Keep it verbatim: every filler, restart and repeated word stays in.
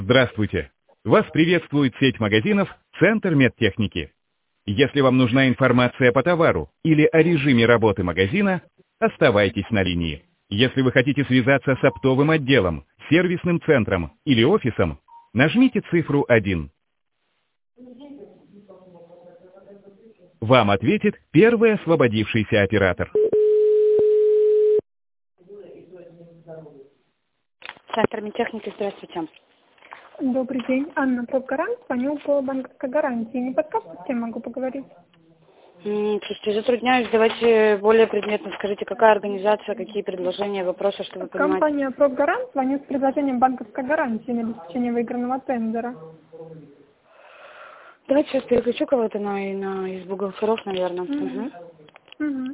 Здравствуйте! Вас приветствует сеть магазинов «Центр медтехники». Если вам нужна информация по товару или о режиме работы магазина, оставайтесь на линии. Если вы хотите связаться с оптовым отделом, сервисным центром или офисом, нажмите цифру один. Вам ответит первый освободившийся оператор. Центр медтехники, здравствуйте. Добрый день. Анна Пробгарант. Звоню по банковской гарантии. Не подскажете, с кем могу поговорить? М, Слушайте, затрудняюсь. Давайте более предметно скажите, какая организация, какие предложения, вопросы, чтобы понимать. Компания Пробгарант. Звоню с предложением банковской гарантии на обеспечение выигранного тендера. Давайте сейчас переключу кого-то на, на из бухгалтеров, наверное. Угу. Угу. Угу.